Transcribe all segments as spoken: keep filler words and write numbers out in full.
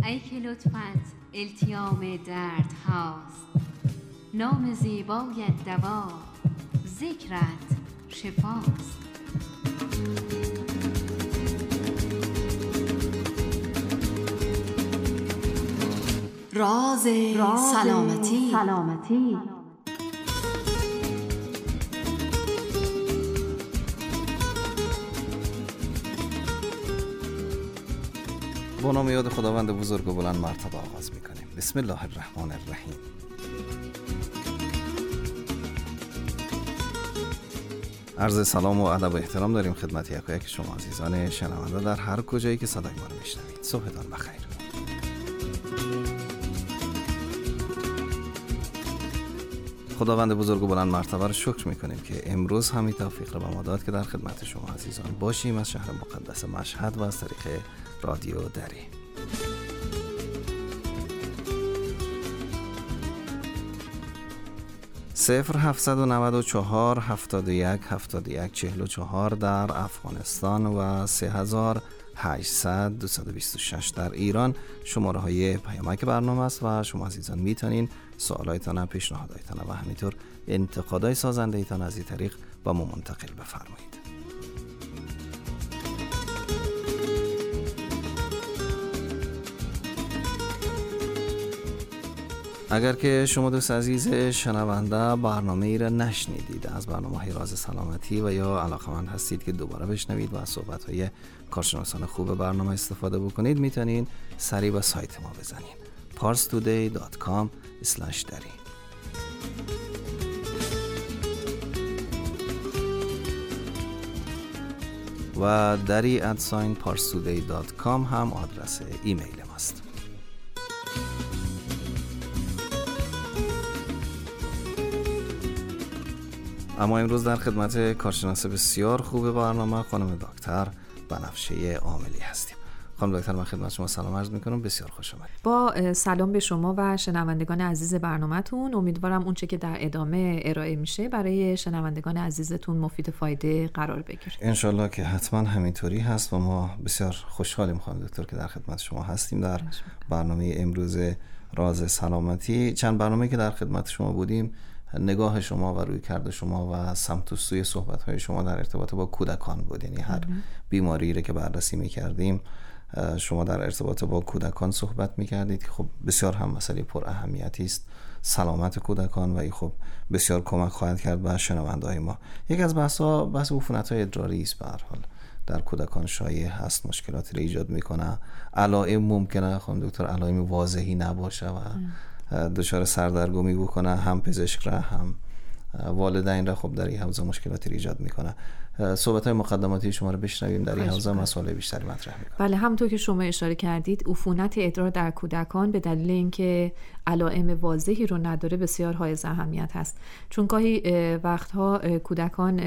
ای که لطفت التیام درد هاست، نام زیبایت دوا، ذکرت شفاست. راز, راز سلامتی, سلامتی. با نام یاد خداوند بزرگ و بلند مرتبه آغاز میکنیم. بسم الله الرحمن الرحیم. عرض سلام و ادب و احترام داریم خدمت یک و یک شما عزیزان شنونده در هر کجایی که صدای ما رو میشنوید. صبحتان بخیر. خداوند بزرگ و بلند مرتبه رو شکر میکنیم که امروز همین توفیق رو به ما داد که در خدمت شما عزیزان باشیم از شهر مقدس مشهد و از طریق رادیو دری. صفر هفتصد و نود و چهار هفتاد و یک هفتاد و یک چهل و چهار در افغانستان و سه هزار و هشتصد دویست و بیست و شش در ایران شماره های پیامک برنامه است و شما عزیزان میتونین سوالایتان، پیشنهادایتان و همینطور انتقادای سازنده ایتان از این طریق با ما منتقل بفرمایید. اگر که شما دوست عزیز شنونده برنامه ای را نشنیدید از برنامه های راز سلامتی و یا علاقمند هستید که دوباره بشنوید و از صحبت های کارشناسان خوب برنامه استفاده بکنید، میتونید سریع به سایت ما بزنید پارس تودی دات کام اسلش دری و دری ادساین پارس تودی دات کام هم آدرس ایمیل ماست. اما امروز در خدمت کارشناس بسیار خوب برنامه خانم دکتر بنفشه عاملی هستیم. خانم دکتر من خدمت شما سلام عرض میکنم، بسیار خوش آمدید. با سلام به شما و شنوندگان عزیز برنامه‌تون. امیدوارم اونچه که در ادامه ارائه میشه برای شنوندگان عزیزتون مفید فایده قرار بگیره. انشالله که حتما همینطوری هست و ما بسیار خوشحالیم خانم دکتر که در خدمت شما هستیم در برنامه امروز راز سلامتی. چند برنامه که در خدمت شما بودیم نگاه شما و روی کرده شما و سمت و سوی صحبت‌های شما در ارتباط با کودکان بود، یعنی هر بیماری رو که بررسی می‌کردیم شما در ارتباط با کودکان صحبت می‌کردید که خب بسیار هم مسئله پر اهمیتی است سلامت کودکان و این خب بسیار کمک خواهد کرد به شنونده‌های ما. یک از بحث‌ها بحث عفونت‌های ادراری است. به هر حال در کودکان شایع هست، مشکلاتی رو ایجاد می‌کنه، علائم ممکنه خانم دکتر علائم واضحی نباشه و دچار سردرگمی بکنه، هم پزشک را هم والدین را خب در این حوزه مشکلاتی ایجاد میکنه. صحبت‌های مقدماتی شما رو بشنویم در این حوزه مسائل بیشتری مطرح میکنه. بله، همونطور که شما اشاره کردید عفونت ادرار در کودکان به دلیل اینکه علائم واضحی رو نداره بسیار حائز اهمیت هست، چون گاهی وقتها کودکان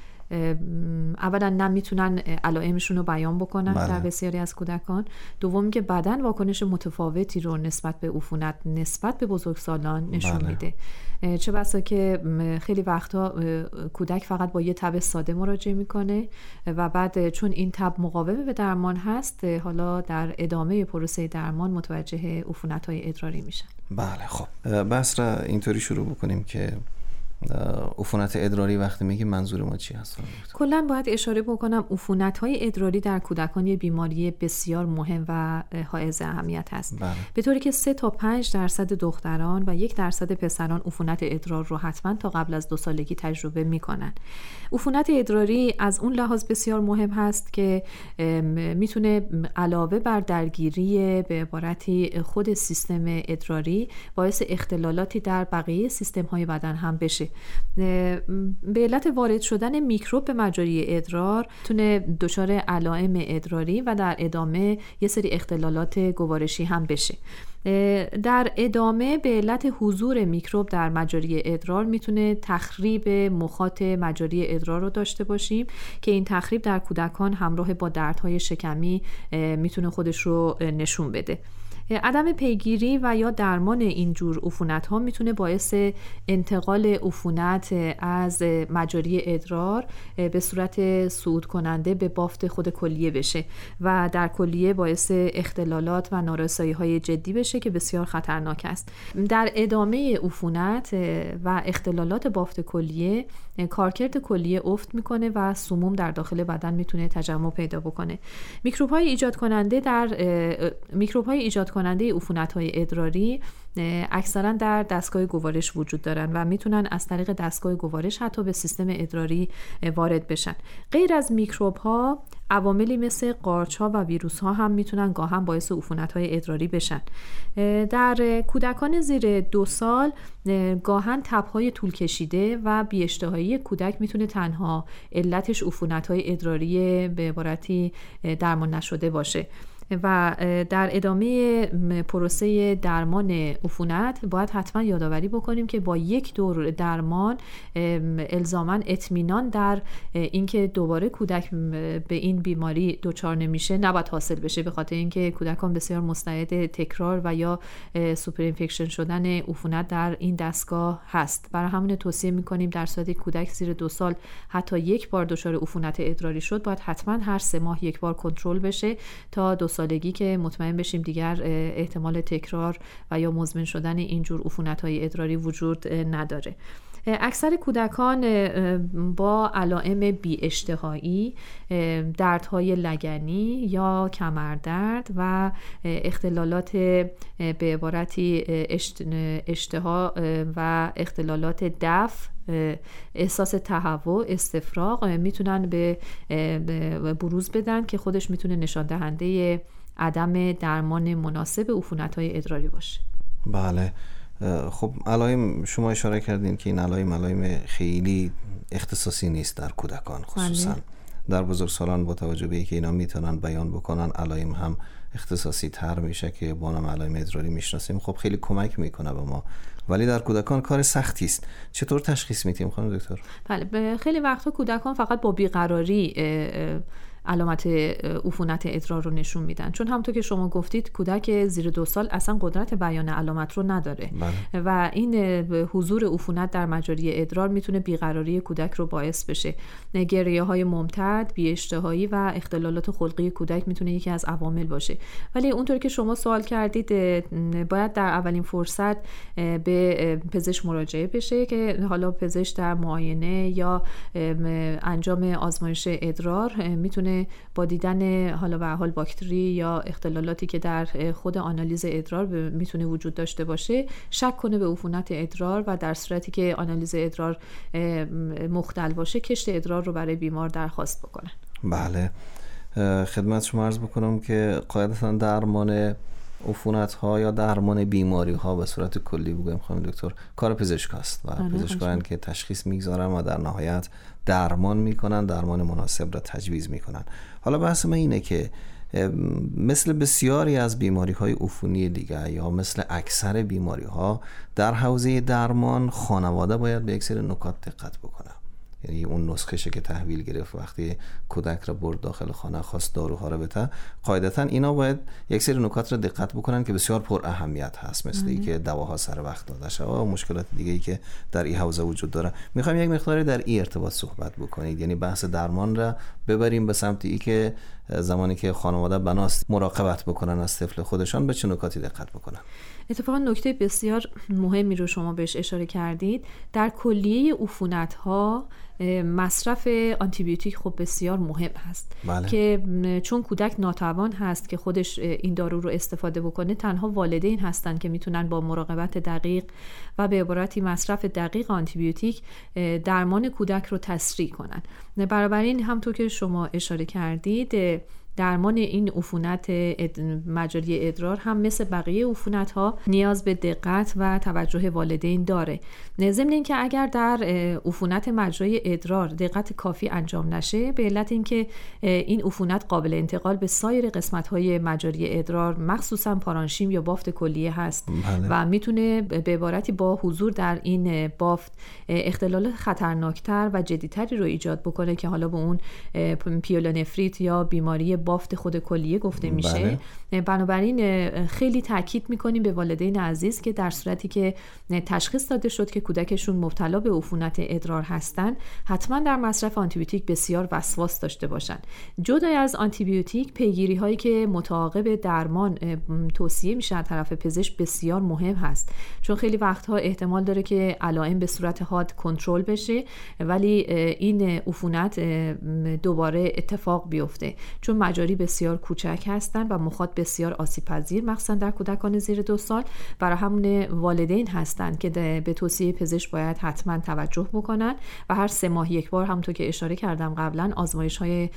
اولا نمیتونن علائمشون رو بیان بکنن. بله. در بسیاری از کودکان. دوم که بدن واکنش متفاوتی رو نسبت به عفونت نسبت به بزرگسالان نشون بله. میده. چه بسا که خیلی وقتا کودک فقط با یه تب ساده مراجعه میکنه و بعد چون این تب مقاوم به درمان هست حالا در ادامه پروسه درمان متوجه عفونت‌های ادراری میشن. بله، خب بحث را اینطوری شروع بکنیم که عفونت ادراری وقتی میگیم منظور ما چی هست؟ کلا باید اشاره بکنم عفونت‌های ادراری در کودکان یه بیماری بسیار مهم و حائز اهمیت هست. بله. به طوری که سه تا پنج درصد دختران و یک درصد پسران عفونت ادرار رو حتما تا قبل از دو سالگی تجربه میکنن. عفونت ادراری از اون لحاظ بسیار مهم هست که میتونه علاوه بر درگیری به عبارتی خود سیستم ادراری باعث اختلالاتی در بقیه سیستم‌های بدن هم بشه. به علت وارد شدن میکروب به مجاری ادرار تونه دچار علائم ادراری و در ادامه یه سری اختلالات گوارشی هم بشه. در ادامه به علت حضور میکروب در مجاری ادرار میتونه تخریب مخاط مجاری ادرار رو داشته باشیم که این تخریب در کودکان همراه با دردهای شکمی میتونه خودش رو نشون بده. عدم پیگیری و یا درمان این جور عفونت‌ها میتونه باعث انتقال عفونت از مجاری ادرار به صورت صعود کننده به بافت خود کلیه بشه و در کلیه باعث اختلالات و نارسایی‌های جدی بشه که بسیار خطرناک است. در ادامه عفونت و اختلالات بافت کلیه، کارکرد کلیه افت میکنه و سموم در داخل بدن میتونه تجمع پیدا بکنه. میکروب‌های ایجاد کننده در میکروب‌های ایجاد کننده عفونت‌های ادراری اکثرا در دستگاه گوارش وجود دارن و میتونن از طریق دستگاه گوارش حتی به سیستم ادراری وارد بشن. غیر از میکروب‌ها، عواملی مثل قارچ‌ها و ویروس‌ها هم میتونن گاهن باعث عفونت‌های ادراری بشن. در کودکان زیر دو سال گاهن تب‌های طول کشیده و بی‌اشتهایی کودک میتونه تنها علتش عفونت‌های ادراری به عبارتی درمان نشده باشه و در ادامه پروسه درمان عفونت باید حتما یادآوری بکنیم که با یک دور درمان الزاماً اطمینان در اینکه دوباره کودک به این بیماری دچار نمیشه نباید حاصل بشه، به خاطر اینکه کودکان بسیار مستعد تکرار و یا سوپر اینفکشن شدن عفونت در این دستگاه هست. برای همون توصیه میکنیم در صورتی کودک زیر دو سال حتی یک بار دچار عفونت ادراری شد، باید حتما هر سه ماه یک بار کنترل بشه تا دو سالگی که مطمئن بشیم دیگر احتمال تکرار و یا مزمن شدن اینجور عفونت‌های ادراری وجود نداره. اکثر کودکان با علائم بی‌اشتهایی، دردهای لگنی یا کمردرد و اختلالات به عبارتی اشتها و اختلالات دفع، احساس تهوع، استفراغ میتونن به بروز بدن که خودش میتونه نشان دهنده عدم درمان مناسب عفونت‌های ادراری باشه. بله، خب علائم شما اشاره کردین که این علائم علائم خیلی اختصاصی نیست در کودکان، خصوصا بله. در بزرگسالان با توجه به اینکه اینا میتونن بیان بکنن علائم هم اختصاصی تر میشه که با نام علائم ادراری میشناسیم، خب خیلی کمک میکنه به ما، ولی در کودکان کار سختی است. چطور تشخیص میدیم خانم دکتر؟ بله، خیلی وقتا کودکان فقط با بیقراری علامت عفونت ادرار رو نشون میدن، چون همونطور که شما گفتید کودک زیر دو سال اصلا قدرت بیان علامت رو نداره بله. و این حضور عفونت در مجاری ادرار میتونه بیقراری کودک رو باعث بشه. گریه های ممتد، بی‌اشتهایی و اختلالات خلقی کودک میتونه یکی از عوامل باشه، ولی اونطور که شما سوال کردید باید در اولین فرصت به پزشک مراجعه بشه که حالا پزشک در معاینه یا انجام آزمایش ادرار میتونه با دیدن حالا به حال باکتری یا اختلالاتی که در خود آنالیز ادرار میتونه وجود داشته باشه شک کنه به عفونت ادرار و در صورتی که آنالیز ادرار مختل باشه کشت ادرار رو برای بیمار درخواست بکنن. بله، خدمت شما عرض بکنم که قاعدتا درمان عفونت ها یا درمان بیماری ها به صورت کلی بگویم خانم دکتر کار پزشک است و پزشکان که تشخیص میگذارن و در نهایت درمان میکنن، درمان مناسب را تجویز میکنن. حالا بحث من اینه که مثل بسیاری از بیماری های عفونی دیگه یا مثل اکثر بیماری ها در حوزه درمان خانواده باید به یک سری نکات دقت بکنه. یعنی اون نسخه‌شه که تحویل گرفت وقتی کودک را برد داخل خانه خواست داروها را بده، قاعدتاً اینا باید یک سری نکات را دقت بکنن که بسیار پر اهمیت هست، مثل اینکه دواها سر وقت داده شود و مشکلات دیگه‌ای که در این حوزه وجود داره. می‌خوام یک مقداری در این ارتباط صحبت بکنید، یعنی بحث درمان را ببریم به سمت ای که زمانی که خانواده بناست مراقبت بکنن از طفل خودشان به چه نکاتی دقت بکنن. اتفاقا نکته بسیار مهمی رو شما بهش اشاره کردید. در کلیه عفونت‌ها مصرف آنتیبیوتیک خب بسیار مهم هست بله. که چون کودک ناتوان هست که خودش این دارو رو استفاده بکنه، تنها والدین هستن که میتونن با مراقبت دقیق و به عبارتی مصرف دقیق آنتیبیوتیک درمان کودک رو تسریع کنن. بنابراین همونطور که شما اشاره کردید درمان این عفونت مجاری ادرار هم مثل بقیه عفونت‌ها نیاز به دقت و توجه والدین داره. ضمن اینکه اگر در عفونت مجاری ادرار دقت کافی انجام نشه، به علت اینکه این عفونت قابل انتقال به سایر قسمت‌های مجاری ادرار مخصوصا پارانشیم یا بافت کلیه هست بله. و میتونه به عبارتی با حضور در این بافت اختلالات خطرناکتر و جدیتری رو ایجاد بکنه که حالا به اون پیولونفریت یا بیماری بافت خود کلیه گفته میشه. بله. بنابراین خیلی تاکید میکنیم به والدین عزیز که در صورتی که تشخیص داده شد که کودکشون مبتلا به عفونت ادرار هستن، حتما در مصرف آنتیبیوتیک بسیار وسواس داشته باشن. جدای از آنتیبیوتیک، پیگیری هایی که متعاقب درمان توصیه میشه از طرف پزشک بسیار مهم هست، چون خیلی وقتها احتمال داره که علائم به صورت حاد کنترل بشه ولی این عفونت دوباره اتفاق بیفته، چون مجاری بسیار کوچک هستن و مخاط بسیار آسیب پذیر، مخصوصا در کودکان زیر دو سال. برای همون والدین هستن که به توصیه پزشک باید حتما توجه بکنن و هر سه ماه یک بار، همونطور که اشاره کردم قبلا، آزمایش های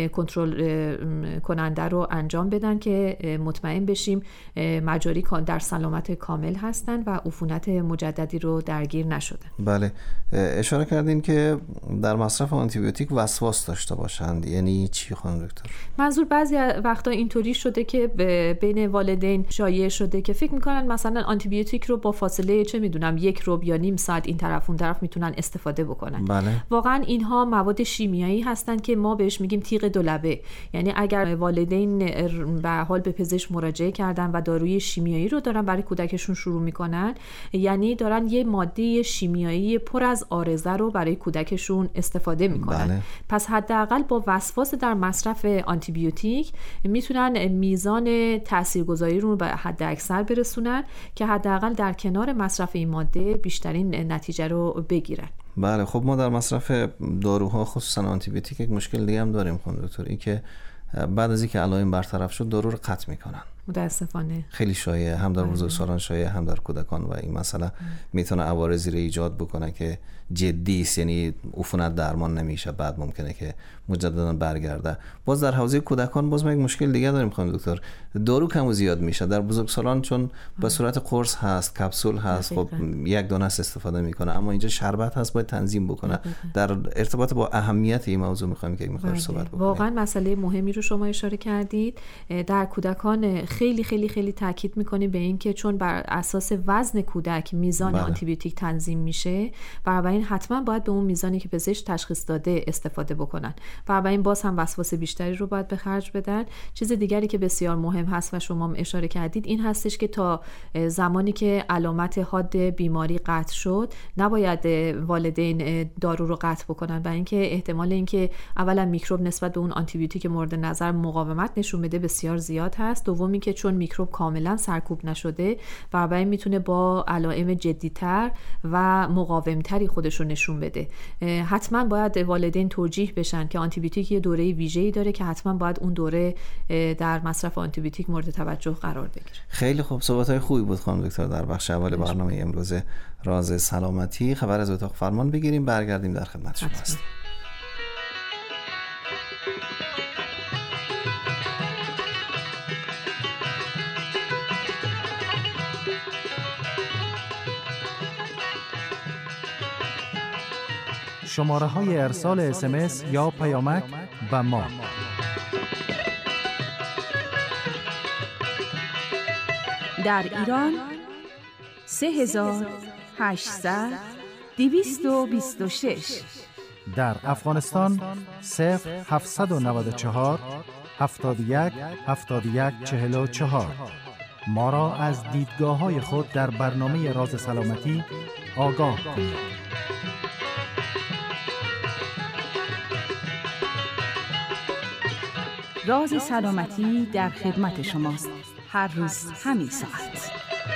کنترل کننده رو انجام بدن که مطمئن بشیم مجاری در سلامت کامل هستن و عفونت مجددی رو درگیر نشدن. بله، اشاره کردین که در مصرف آنتیبیوتیک وسواس داشته باشند، یعنی چی خانم دکتر؟ منظور بعضی وقتا اینطوری شده که بین والدین شایع شده که فکر میکنن مثلا آنتیبیوتیک رو با فاصله چه میدونم یک ربع یا نیم ساعت این طرف اون طرف میتونن استفاده بکنن. بله. واقعا اینها مواد شیمیایی هستن که ما بهش میگیم تیغ دولبه. یعنی اگر والدین به حال به پزشک مراجعه کردن و داروی شیمیایی رو دارن برای کودکشون شروع میکنن، یعنی دارن یه ماده شیمیایی پر از عارضه رو برای کودکشون استفاده میکنن. بله. پس حداقل با وسواس در مصرف آنتیبیوتیک میتونن میزان تاثیرگذاری رو به حد اکثر برسونن که حداقل در کنار مصرف این ماده بیشترین نتیجه رو بگیرن. بله. خب ما در مصرف داروها خصوصا آنتیبیوتیک یک مشکل دیگه هم داریم خانم دکتر، این که بعد از اینکه علائم برطرف شد دارو رو قطع میکنن. متاسفانه خیلی شایعه، هم در بزرگسالان شایعه، هم در کودکان، و این مسئله میتونه عوارضی رو ایجاد بکنه که جدی است، یعنی عفونت درمان نمیشه، بعد ممکنه که مجددا برگرده. باز در حوزه کودکان باز ما یک مشکل دیگه داریم خانم دکتر، دارو کم و زیاد میشه. در بزرگسالان چون به صورت قرص هست، کپسول هست، خب یک دانه استفاده میکنه، اما اینجا شربت هست، باید تنظیم بکنه. در ارتباط با اهمیت این موضوع میخوایم که میخوایم صحبت بکنیم. واقعا مسئله مهمی رو شما اشاره کردید. در کودکان خیلی خیلی خیلی تاکید میکنیم به این که چون بر اساس وزن کودک میزان بله. آنتیبیوتیک تنظیم میشه، برای این حتما باید به اون میزانی که پزشک تشخیص داده استفاده بکنن. برای این باز هم وسواس بیشتری رو باید به خرج بدن. چیز دیگری که بسیار مهم هست و شما هم اشاره کردید این هستش که تا زمانی که علامت حاد بیماری قطع شد نباید والدین دارو رو قطع بکنن، برای اینکه احتمال اینکه اولا میکروب نسبت به اون آنتیبیوتیک مورد نظر مقاومت نشون بده بسیار زیاد هست. دومی که چون میکروب کاملا سرکوب نشده، برای میتونه با علائم جدی‌تر و مقاومتری خودش رو نشون بده. حتما باید والدین توجیه بشن که آنتیبیوتیک یه دوره ویژه‌ای داره که حتما باید اون دوره در مصرف آنتیبیوتیک مورد توجه قرار بگیره. خیلی خوب، صحبت‌های خوبی بود خانم دکتر. در بخش اول برنامه امروز راز سلامتی خبر از اتاق فرمان بگیریم، برگردیم در خدمت شما هستیم. شماره های ارسال اس ام اس یا پیامک به ما: در ایران سه هزار و هشتصد دویست و بیست و شش، در افغانستان صفر هفتصد و نود و چهار هفتاد و یک هفتاد و یک چهل و چهار. ما را از دیدگاه های خود در برنامه راز سلامتی آگاه کنید. راز سلامتی در خدمت شماست، هر روز همین ساعت.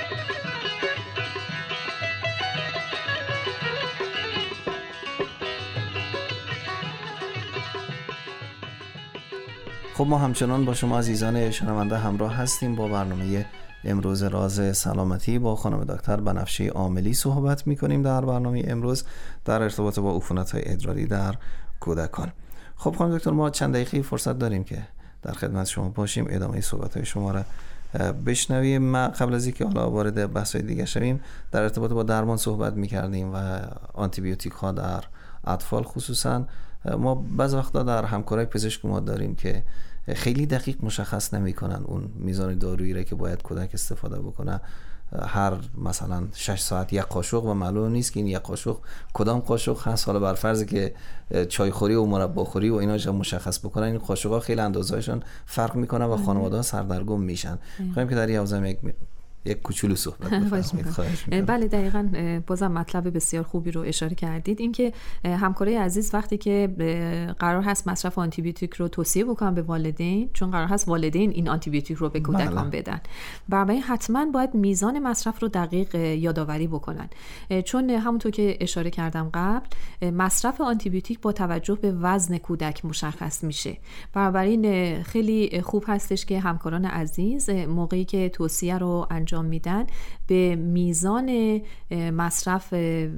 خب ما همچنان با شما عزیزان شنونده همراه هستیم. با برنامه امروز راز سلامتی با خانم دکتر بنفشه عاملی صحبت می‌کنیم در برنامه امروز در ارتباط با عفونت‌های ادراری در کودکان. خب خانم دکتر، ما چند دقیقه فرصت داریم که در خدمت شما باشیم، ادامه صحبت‌های شما را بشنویم. ما قبل از اینکه حالا وارد بحث‌های دیگه شویم در ارتباط با درمان صحبت می‌کردیم و آنتیبیوتیک‌ها در اطفال خصوصا. ما بعض وقتا در همکارای پزشک ما داریم که خیلی دقیق مشخص نمی‌کنن اون میزان دارویی را که باید کودک استفاده بکنه هر مثلا شش ساعت یک قاشق و معلوم نیست که این یک قاشق کدام قاشق هست. حالا بر فرض که چای خوری و مربا خوری و اینا مشخص بکنن، این قاشق‌ها خیلی اندازه‌هاشون فرق میکنه و خانواده‌ها سردرگم میشن. می‌خوایم که در این حوزه یک یک کوچولو صحبت بفرمایید. بله دقیقاً بازم مطلب بسیار خوبی رو اشاره کردید، اینکه همکارای عزیز وقتی که قرار هست مصرف آنتی بیوتیک رو توصیه بکنن به والدین، چون قرار هست والدین این آنتی بیوتیک رو به کودکان بدن، برای حتما باید میزان مصرف رو دقیق یادآوری بکنن، چون همونطور که اشاره کردم قبل مصرف آنتی بیوتیک با توجه به وزن کودک مشخص میشه. بنابراین خیلی خوب هستش که همکاران عزیز موقعی که توصیه رو انجام میدن به میزان مصرف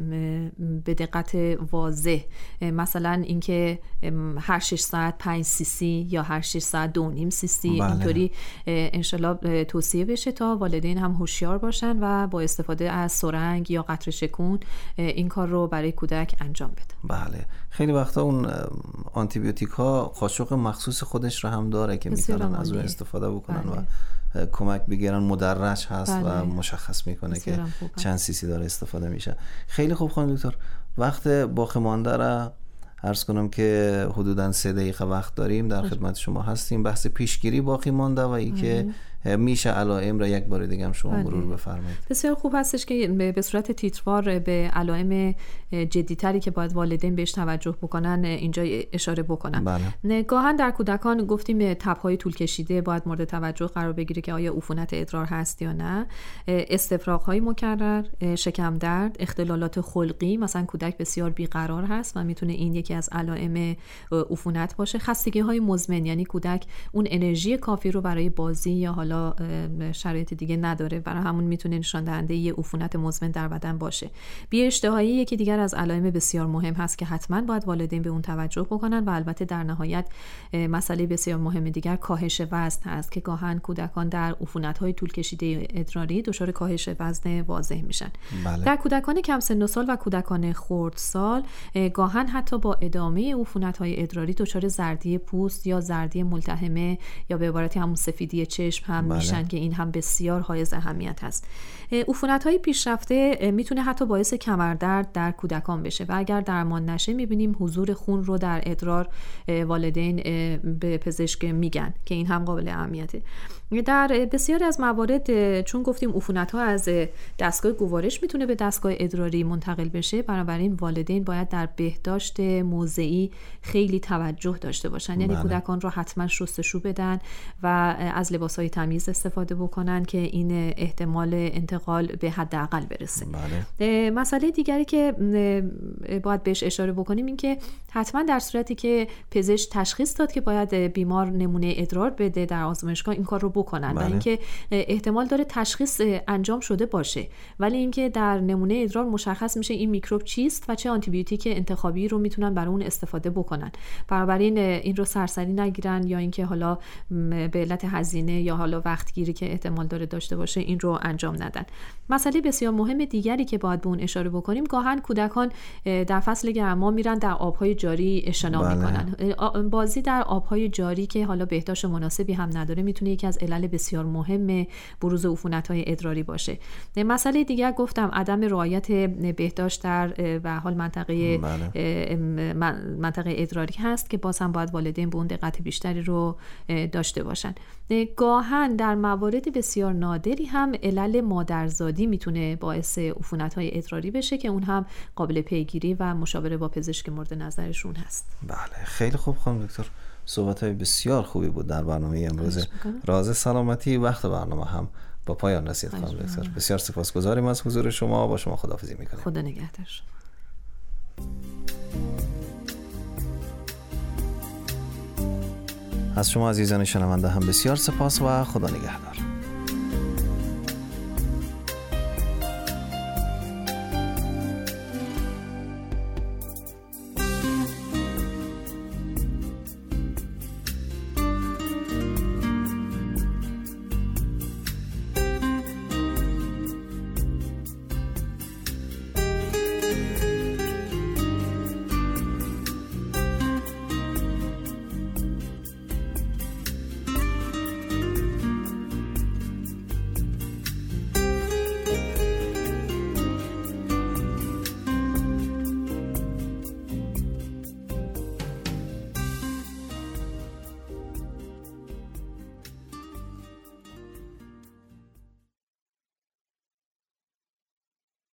به دقت واضح، مثلا اینکه هر شش ساعت پنج سی سی یا هر شش ساعت دو نیم سی سی، بله. اینطوری انشالله توصیه بشه تا والدین هم هوشیار باشن و با استفاده از سرنگ یا قطره شکون این کار رو برای کودک انجام بدن. بله خیلی وقتا اون آنتی بیوتیک ها قاشق مخصوص خودش رو هم داره که میتونن از اون استفاده بکنن، بله. و کمک بگیرن، مدرج هست، بله. و مشخص میکنه که چند سیسی داره استفاده میشه. خیلی خوب خانم دکتر، وقت باقی مانده را عرض کنم که حدوداً سه دقیقه وقت داریم، در خدمت شما هستیم. بحث پیشگیری باقی مانده و ای که میشه علائم را یک بار دیگه هم شما مرور بفرمایید. بسیار خوب هستش که به صورت تیتروار به علائم جدی‌تری که باید والدین بهش توجه بکنن اینجا اشاره بکنم. بله. گاهن در کودکان گفتیم تب‌های طول کشیده باید مورد توجه قرار بگیره که آیا عفونت ادرار هست یا نه، استفراغ‌های مکرر، شکم درد، اختلالات خلقی، مثلا کودک بسیار بیقرار هست و میتونه این یکی از علائم عفونت باشه، خستگی‌های مزمن، یعنی کودک اون انرژی کافی رو برای بازی یا حالا شرایط دیگه نداره، برای همون میتونه نشان دهنده یه عفونت مزمن در بدن باشه. بی اشتهایی یکی دیگر از علائم بسیار مهم هست که حتما باید والدین به اون توجه بکنن و البته در نهایت مسئله بسیار مهم دیگر کاهش وزن هست که گاهن کودکان در عفونت‌های طول کشیده ادراری دچار کاهش وزن واضح میشن. بله. در کودکان کم سن و سال و کودکان خردسال گاهن حتی با ادامه عفونت‌های ادراری دچار زردی پوست یا زردی ملتهمه یا به عبارتی همون سفیدی چشم هم بله. میشن که این هم بسیار حائز اهمیت هست. عفونت‌های پیشرفته میتونه حتی باعث کمردرد در کودکان بشه و اگر درمان نشه میبینیم حضور خون رو در ادرار والدین به پزشک میگن که این هم قابل اهمیته. در بسیاری از موارد چون گفتیم عفونت‌ها از دستگاه گوارش میتونه به دستگاه ادراری منتقل بشه، بنابراین والدین باید در بهداشت موضعی خیلی توجه داشته باشن، یعنی بله. کودکان رو حتما شستشو بدن و از لباس‌های تمیز استفاده بکنن که این احتمال انتقال به حداقل برسه. بله. مسئله دیگری که باید بهش اشاره بکنیم این که حتما در صورتی که پزشک تشخیص داد که باید بیمار نمونه ادرار بده در آزمایشگاه این کار رو بکنن، بله. و اینکه احتمال داره تشخیص انجام شده باشه ولی اینکه در نمونه ادرار مشخص میشه این میکروب چیست و چه آنتی بیوتیک انتخابی رو میتونن برای اون استفاده بکنن. بنابراین این رو سرسری نگیرن یا اینکه حالا به علت هزینه یا حالا وقت گیری که احتمال داره داشته باشه این رو انجام ندن. مسئله بسیار مهم دیگری که باید به اون اشاره بکنیم، گاهن کودکان در فصل گرما میرن در آبهای جاری اشنا بله. میکنن. بازی در آبهای جاری که حالا بهداشت مناسبی هم نداره میتونه یکی از علل بسیار مهم بروز عفونت‌های ادراری باشه. مسئله دیگر گفتم عدم رعایت بهداشت در به حال منطقه بله. منطقه ادراری هست که باز هم باید والدین به اون دقت بیشتری رو داشته باشن. گاهن در موارد بسیار نادری هم علل مادرزادی میتونه باعث عفونت‌های ادراری بشه که اون هم قابل پیگیری و مشاوره با پزشک مورد نظرشون هست. بله خیلی خوب خانم دکتر، صحبت‌های بسیار خوبی بود در برنامه امروز راز سلامتی. وقت برنامه هم با پایان رسید خانم دکتر. بسیار سپاسگزاریم از حضور شما. با شما خداحافظی می‌کنیم. خدا نگهدار. از شما عزیزان شنونده هم بسیار سپاس و خدا نگهدار.